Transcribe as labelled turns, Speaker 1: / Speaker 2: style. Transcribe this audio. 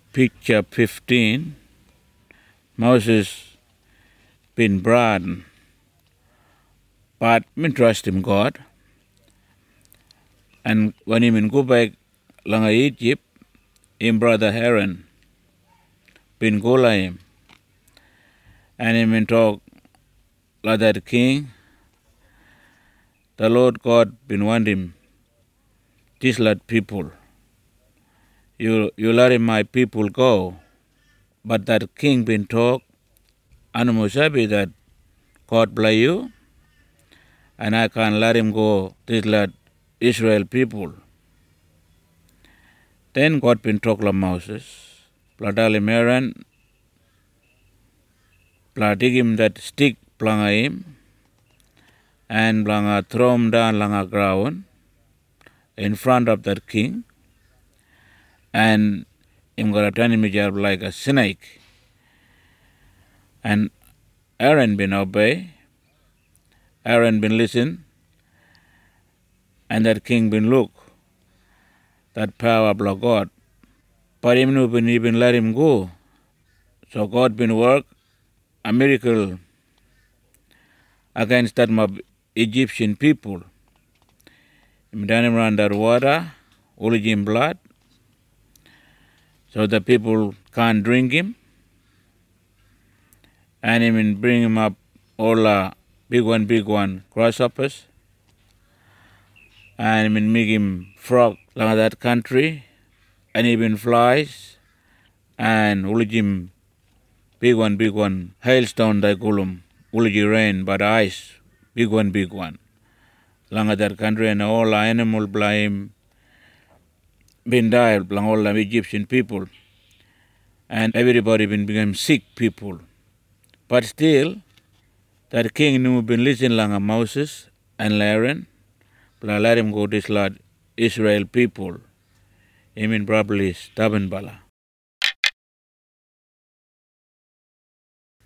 Speaker 1: Picture 15, Moses been brought, but me trust him God. And when he go back langa Egypt, him brother Aaron been go like him. And him talk like that king, the Lord God been want him, just let people. You let my people go. But that king been talk, and Musabi that God bless you, and I can let him go, this let Israel people. Then God been talk to Moses, Pladali Meran, Pladig him that stick planga him, and planga throw him down langa ground in front of that king, and him gonna turn him job like a snake. And Aaron been obey, Aaron been listen, and that king been look, that power of God. But him no been even let him go. So God been work a miracle against that mob Egyptian people. Him done him around that water, origin blood, so the people can't drink him. And him bring him up all big one, grasshoppers. And him make him frog like that country, and even flies, and origin big one, hailstone they call them, origin rain, but ice, big one. Langa that country and all animal blame been died long all the Egyptian people, and everybody been become sick people. But still, that king knew been listening langa Moses and Aaron, but I let him go this lot Israel people. He mean probably stubborn bala.